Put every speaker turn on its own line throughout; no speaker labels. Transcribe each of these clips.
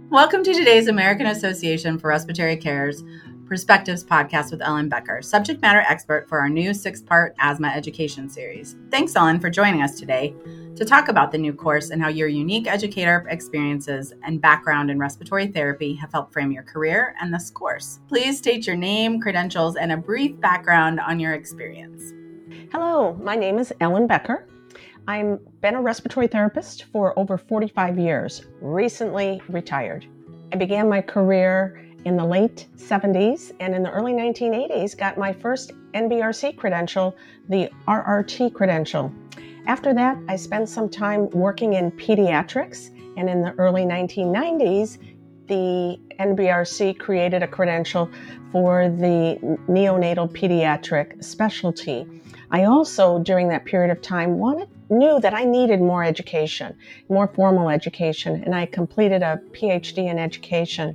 Welcome to today's American Association for Respiratory Care's Perspectives podcast with Ellen Becker, subject matter expert for our new 6-part asthma education series. Thanks, Ellen, for joining us today to talk about the new course and how your unique educator experiences and background in respiratory therapy have helped frame your career and this course. Please state your name, credentials, and a brief background on your experience.
Hello, my name is Ellen Becker. I've been a respiratory therapist for over 45 years, recently retired. I began my career in the late 70s and in the early 1980s got my first NBRC credential, the RRT credential. After that, I spent some time working in pediatrics, and in the early 1990s, the NBRC created a credential for the neonatal pediatric specialty. I also, during that period of time, knew that I needed more education, more formal education, and I completed a PhD in education.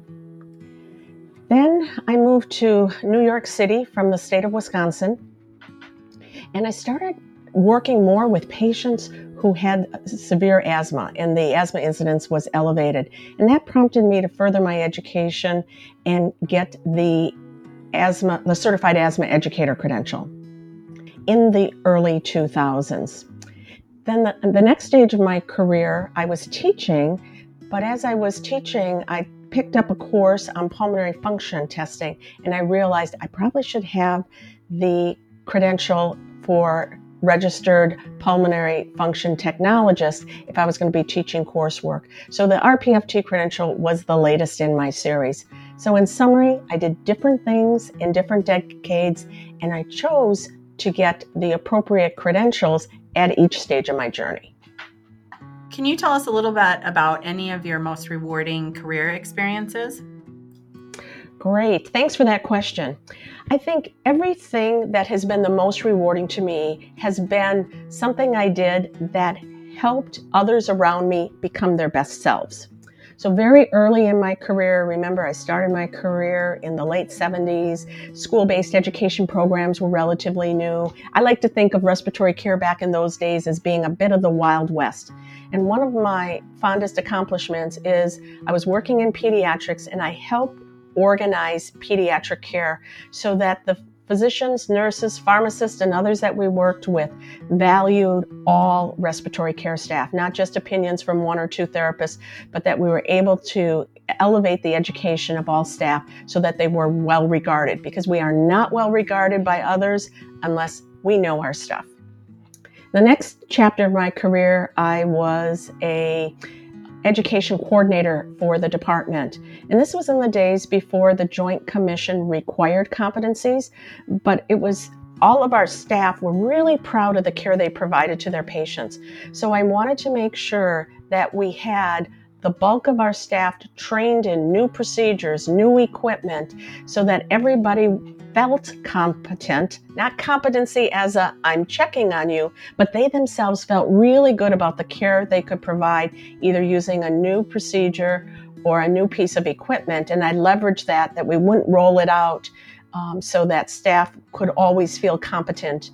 Then I moved to New York City from the state of Wisconsin, and I started working more with patients who had severe asthma, and the asthma incidence was elevated. And that prompted me to further my education and get the certified asthma educator credential in the early 2000s. Then the next stage of my career, I was teaching, but as I was teaching, I picked up a course on pulmonary function testing, and I realized I probably should have the credential for registered pulmonary function technologist if I was going to be teaching coursework. So the RPFT credential was the latest in my series. So in summary, I did different things in different decades, and I chose to get the appropriate credentials at each stage of my journey.
Can you tell us a little bit about any of your most rewarding career experiences?
Great. Thanks for that question. I think everything that has been the most rewarding to me has been something I did that helped others around me become their best selves. So very early in my career, remember I started my career in the late 70s, school-based education programs were relatively new. I like to think of respiratory care back in those days as being a bit of the Wild West. And one of my fondest accomplishments is I was working in pediatrics and I helped organize pediatric care so that the physicians, nurses, pharmacists, and others that we worked with valued all respiratory care staff, not just opinions from one or two therapists, but that we were able to elevate the education of all staff so that they were well regarded, because we are not well regarded by others unless we know our stuff. The next chapter of my career, I was a education coordinator for the department. And this was in the days before the Joint Commission required competencies, but it was all of our staff were really proud of the care they provided to their patients. So I wanted to make sure that we had the bulk of our staff trained in new procedures, new equipment, so that everybody felt competent, not competency as a I'm checking on you, but they themselves felt really good about the care they could provide, either using a new procedure or a new piece of equipment. And I leveraged that we wouldn't roll it out so that staff could always feel competent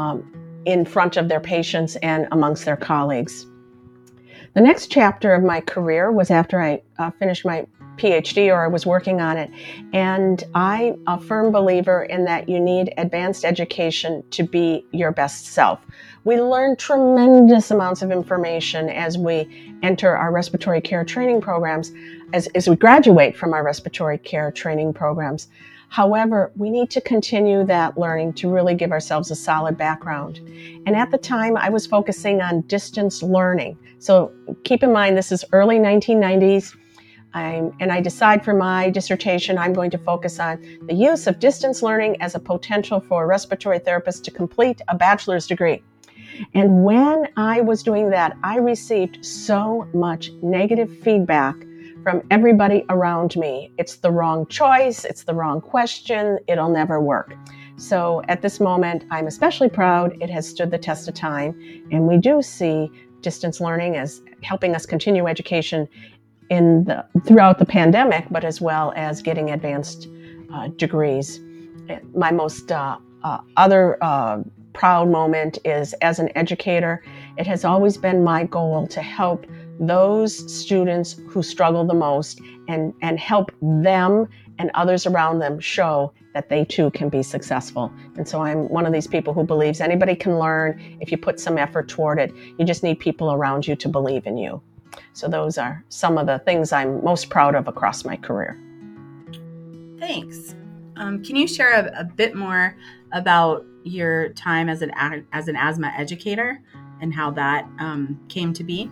in front of their patients and amongst their colleagues. The next chapter of my career was after I finished my PhD, or I was working on it, and I'm a firm believer in that you need advanced education to be your best self. We learn tremendous amounts of information as we enter our respiratory care training programs, as we graduate from our respiratory care training programs. However, we need to continue that learning to really give ourselves a solid background. And at the time, I was focusing on distance learning. So keep in mind, this is early 1990s. And I decide for my dissertation, I'm going to focus on the use of distance learning as a potential for a respiratory therapist to complete a bachelor's degree. And when I was doing that, I received so much negative feedback from everybody around me. It's the wrong choice. It's the wrong question. It'll never work. So at this moment, I'm especially proud it has stood the test of time. And we do see distance learning as helping us continue education throughout the pandemic, but as well as getting advanced degrees. My most other proud moment is as an educator. It has always been my goal to help those students who struggle the most and help them and others around them show that they too can be successful. And so I'm one of these people who believes anybody can learn if you put some effort toward it. You just need people around you to believe in you. So those are some of the things I'm most proud of across my career.
Thanks. Can you share a bit more about your time as an asthma educator and how that came to be?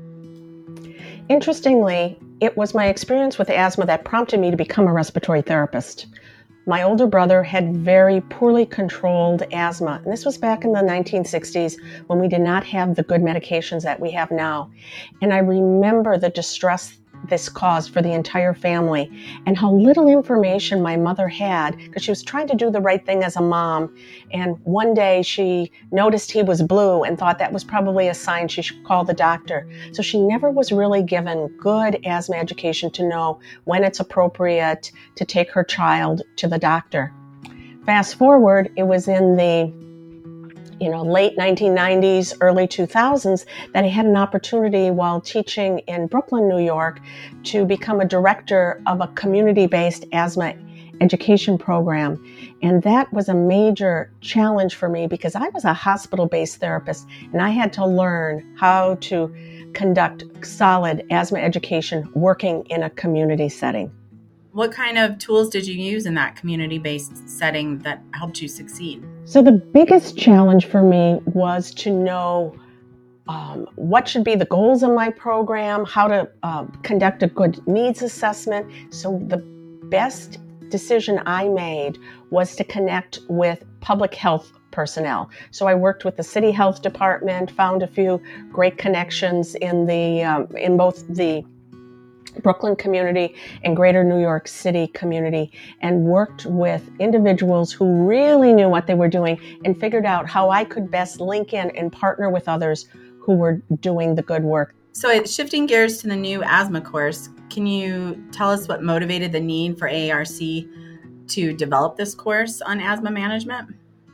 Interestingly, it was my experience with asthma that prompted me to become a respiratory therapist. My older brother had very poorly controlled asthma, and this was back in the 1960s when we did not have the good medications that we have now. And I remember the distress this caused for the entire family and how little information my mother had because she was trying to do the right thing as a mom. And one day she noticed he was blue and thought that was probably a sign she should call the doctor. So she never was really given good asthma education to know when it's appropriate to take her child to the doctor. Fast forward, it was in the late 1990s, early 2000s, that I had an opportunity while teaching in Brooklyn, New York, to become a director of a community-based asthma education program. And that was a major challenge for me because I was a hospital-based therapist and I had to learn how to conduct solid asthma education working in a community setting.
What kind of tools did you use in that community-based setting that helped you succeed?
So the biggest challenge for me was to know what should be the goals of my program, how to conduct a good needs assessment. So the best decision I made was to connect with public health personnel. So I worked with the city health department, found a few great connections in both the Brooklyn community and greater New York City community, and worked with individuals who really knew what they were doing and figured out how I could best link in and partner with others who were doing the good work.
So shifting gears to the new asthma course, can you tell us what motivated the need for AARC to develop this course on asthma management?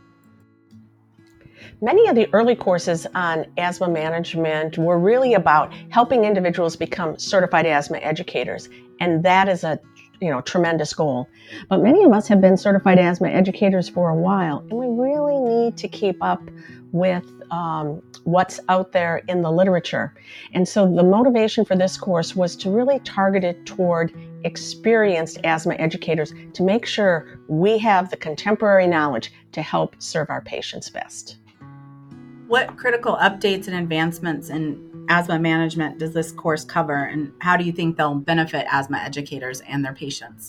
Many of the early courses on asthma management were really about helping individuals become certified asthma educators, and that is a tremendous goal. But many of us have been certified asthma educators for a while, and we really need to keep up with what's out there in the literature. And so the motivation for this course was to really target it toward experienced asthma educators to make sure we have the contemporary knowledge to help serve our patients best.
What critical updates and advancements in asthma management does this course cover, and how do you think they'll benefit asthma educators and their patients?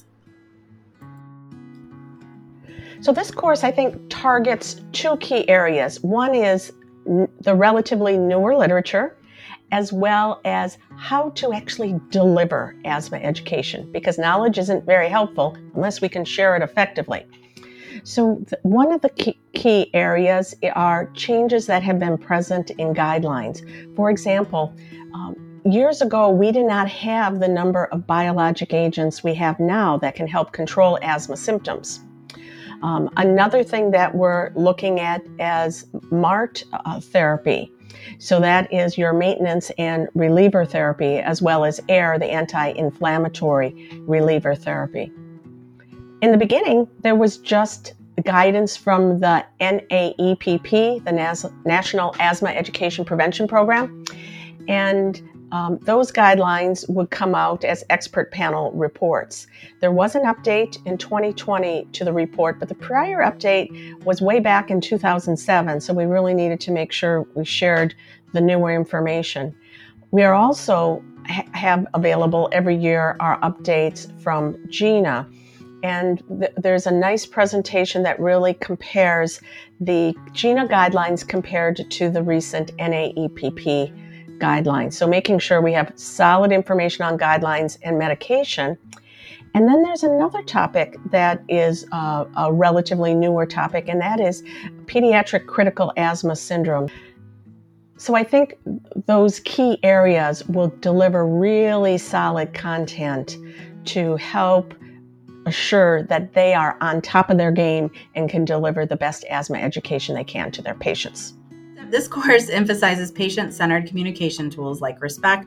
So this course, I think, targets two key areas. One is the relatively newer literature, as well as how to actually deliver asthma education, because knowledge isn't very helpful unless we can share it effectively. So one of the key areas are changes that have been present in guidelines. For example, years ago, we did not have the number of biologic agents we have now that can help control asthma symptoms. Another thing that we're looking at is MART therapy. So that is your maintenance and reliever therapy, as well as AIR, the anti-inflammatory reliever therapy. In the beginning, there was just guidance from the NAEPP, the National Asthma Education Prevention Program, and those guidelines would come out as expert panel reports. There was an update in 2020 to the report, but the prior update was way back in 2007, so we really needed to make sure we shared the newer information. We are also have available every year our updates from GINA, and there's a nice presentation that really compares the GINA guidelines compared to the recent NAEPP guidelines. So making sure we have solid information on guidelines and medication. And then there's another topic that is a relatively newer topic, and that is pediatric critical asthma syndrome. So I think those key areas will deliver really solid content to help assure that they are on top of their game and can deliver the best asthma education they can to their patients.
This course emphasizes patient-centered communication tools like respect,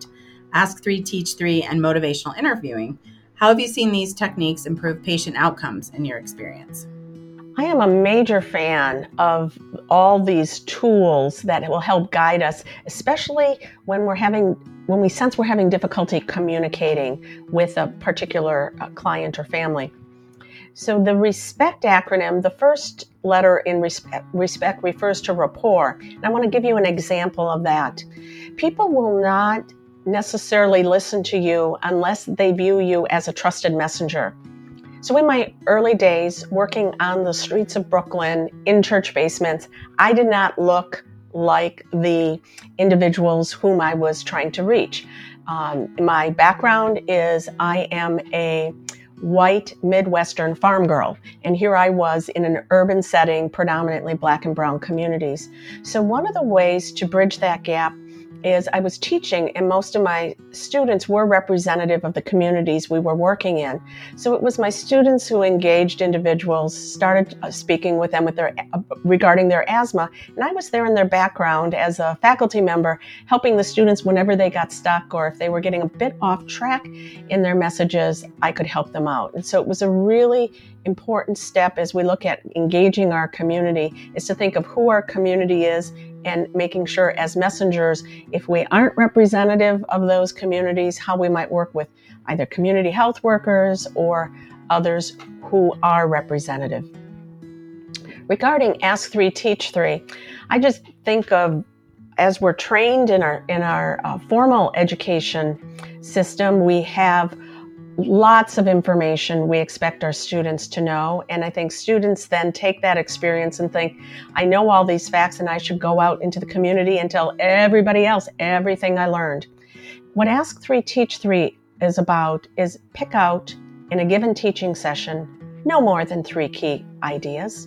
Ask 3, Teach 3, and motivational interviewing. How have you seen these techniques improve patient outcomes in your experience?
I am a major fan of all these tools that will help guide us, especially when we sense we're having difficulty communicating with a particular client or family. So the RESPECT acronym, the first letter in RESPECT refers to rapport. And I want to give you an example of that. People will not necessarily listen to you unless they view you as a trusted messenger. So in my early days working on the streets of Brooklyn in church basements, I did not look like the individuals whom I was trying to reach. My background is I am a white Midwestern farm girl, and here I was in an urban setting, predominantly Black and brown communities. So one of the ways to bridge that gap is I was teaching, and most of my students were representative of the communities we were working in. So it was my students who engaged individuals, started speaking with them regarding their asthma, and I was there in their background as a faculty member, helping the students whenever they got stuck or if they were getting a bit off track in their messages, I could help them out. And so it was a really important step as we look at engaging our community, is to think of who our community is and making sure as messengers, if we aren't representative of those communities, how we might work with either community health workers or others who are representative. Regarding Ask 3, Teach 3, I just think of, as we're trained in our formal education system, we have lots of information we expect our students to know. And I think students then take that experience and think, I know all these facts and I should go out into the community and tell everybody else everything I learned. What Ask 3, Teach 3 is about is pick out in a given teaching session no more than 3 key ideas.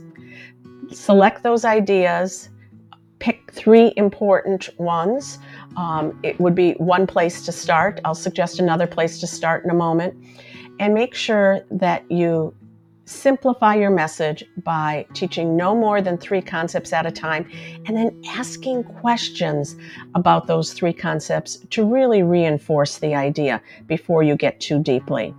Select those ideas, pick 3 important ones. It would be one place to start. I'll suggest another place to start in a moment. And make sure that you simplify your message by teaching no more than 3 concepts at a time, and then asking questions about those 3 concepts to really reinforce the idea before you get too deeply.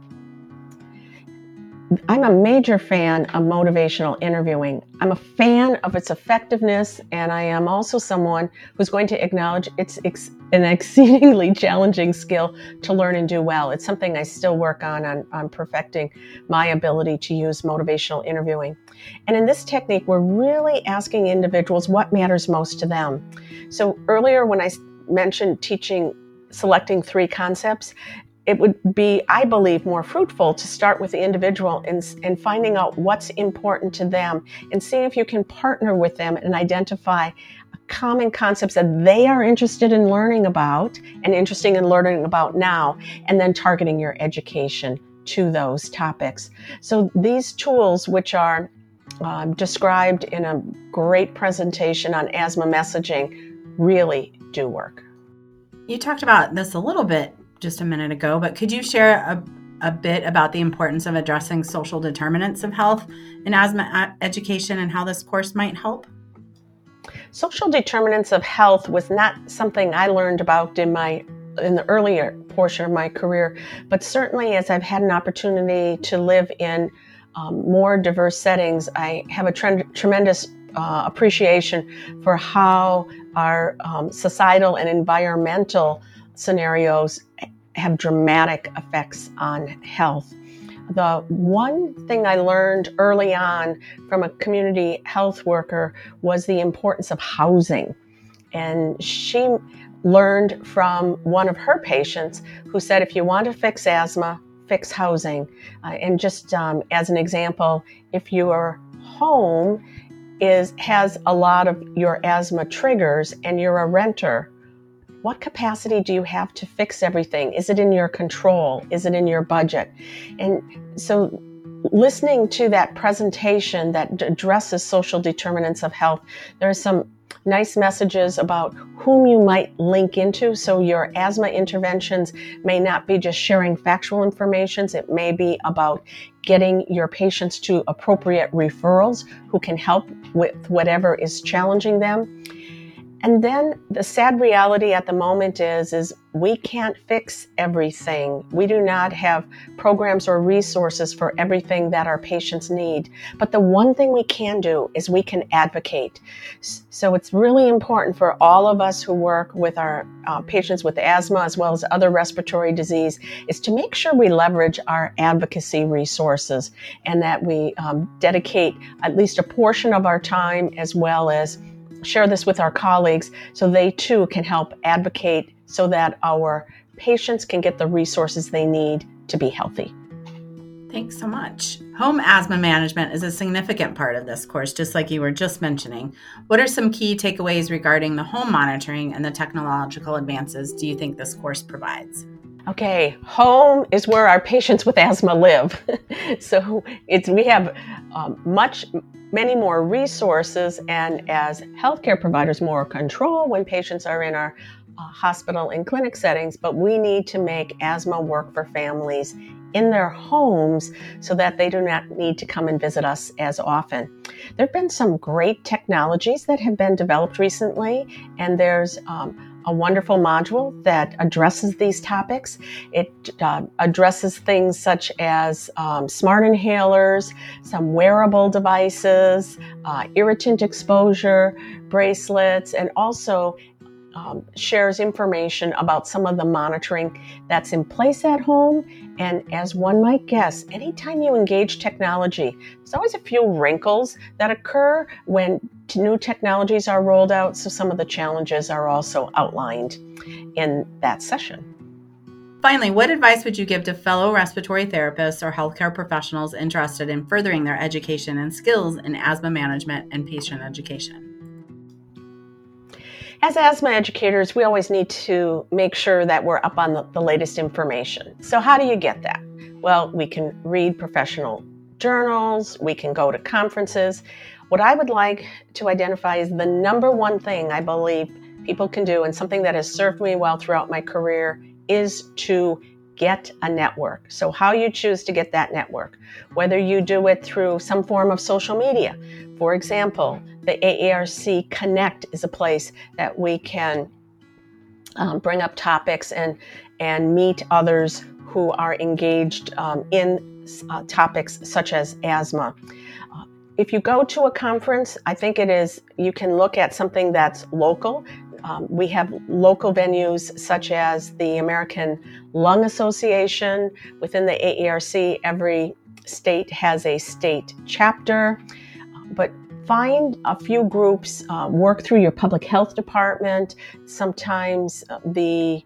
I'm a major fan of motivational interviewing. I'm a fan of its effectiveness, and I am also someone who's going to acknowledge it's an exceedingly challenging skill to learn and do well. It's something I still work on perfecting my ability to use motivational interviewing. And in this technique, we're really asking individuals what matters most to them. So earlier when I mentioned selecting 3 concepts, it would be, I believe, more fruitful to start with the individual and finding out what's important to them and seeing if you can partner with them and identify common concepts that they are interested in learning about and interested in learning about now, and then targeting your education to those topics. So these tools, which are described in a great presentation on asthma messaging, really do work.
You talked about this a little bit just a minute ago, but could you share a bit about the importance of addressing social determinants of health in asthma education and how this course might help?
Social determinants of health was not something I learned about in the earlier portion of my career, but certainly as I've had an opportunity to live in more diverse settings, I have a tremendous appreciation for how our societal and environmental scenarios have dramatic effects on health. The one thing I learned early on from a community health worker was the importance of housing. And she learned from one of her patients who said, if you want to fix asthma, fix housing. And just as an example, if your home has a lot of your asthma triggers and you're a renter, what capacity do you have to fix everything? Is it in your control? Is it in your budget? And so listening to that presentation that addresses social determinants of health, there are some nice messages about whom you might link into. So your asthma interventions may not be just sharing factual information. It may be about getting your patients to appropriate referrals who can help with whatever is challenging them. And then the sad reality at the moment is we can't fix everything. We do not have programs or resources for everything that our patients need. But the one thing we can do is we can advocate. So it's really important for all of us who work with our patients with asthma as well as other respiratory disease is to make sure we leverage our advocacy resources and that we dedicate at least a portion of our time as well as share this with our colleagues so they too can help advocate so that our patients can get the resources they need to be healthy.
Thanks so much. Home asthma management is a significant part of this course, just like you were just mentioning. What are some key takeaways regarding the home monitoring and the technological advances do you think this course provides?
Okay, home is where our patients with asthma live. So we have many more resources, and as healthcare providers, more control when patients are in our hospital and clinic settings, but we need to make asthma work for families in their homes so that they do not need to come and visit us as often. There have been some great technologies that have been developed recently, and there's a wonderful module that addresses these topics. It addresses things such as smart inhalers, some wearable devices, irritant exposure bracelets, and also shares information about some of the monitoring that's in place at home. And as one might guess, anytime you engage technology, there's always a few wrinkles that occur when new technologies are rolled out. So some of the challenges are also outlined in that session.
Finally, what advice would you give to fellow respiratory therapists or healthcare professionals interested in furthering their education and skills in asthma management and patient education?
As asthma educators, we always need to make sure that we're up on the latest information. So how do you get that? Well, we can read professional journals, we can go to conferences. What I would like to identify is the number one thing I believe people can do, and something that has served me well throughout my career, is to get a network. So how you choose to get that network, whether you do it through some form of social media. For example, the AARC Connect is a place that we can bring up topics and meet others who are engaged in topics such as asthma. If you go to a conference, I think you can look at something that's local. We have local venues such as the American Lung Association. Within the AARC, every state has a state chapter. But find a few groups, work through your public health department, sometimes the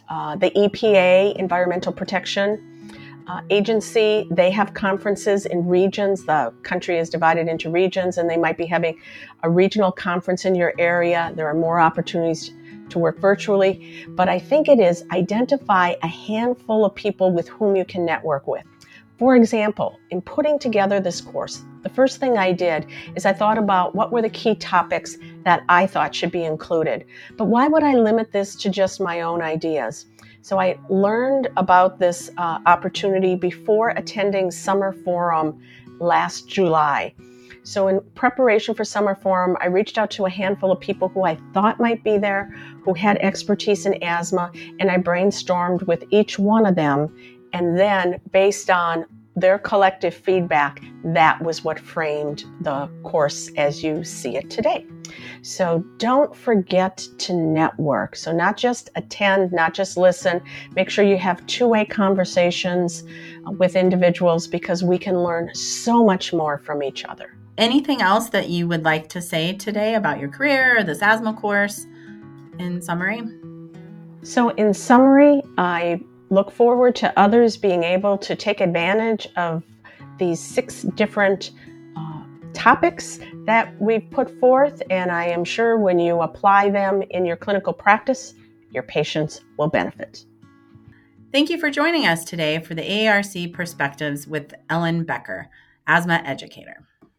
EPA, Environmental Protection Agency. They have conferences in regions. The country is divided into regions, and they might be having a regional conference in your area. There are more opportunities to work virtually, but I think it is identify a handful of people with whom you can network with. For example, in putting together this course, the first thing I did is I thought about what were the key topics that I thought should be included. But why would I limit this to just my own ideas? So I learned about this opportunity before attending Summer Forum last July. So in preparation for Summer Forum, I reached out to a handful of people who I thought might be there, who had expertise in asthma, and I brainstormed with each one of them. And then based on their collective feedback, that was what framed the course as you see it today. So don't forget to network. So not just attend, not just listen. Make sure you have two-way conversations with individuals because we can learn so much more from each other.
Anything else that you would like to say today about your career or this asthma course in summary?
So in summary, I look forward to others being able to take advantage of these 6 different topics that we've put forth, and I am sure when you apply them in your clinical practice, your patients will benefit.
Thank you for joining us today for the AARC Perspectives with Ellen Becker, asthma educator.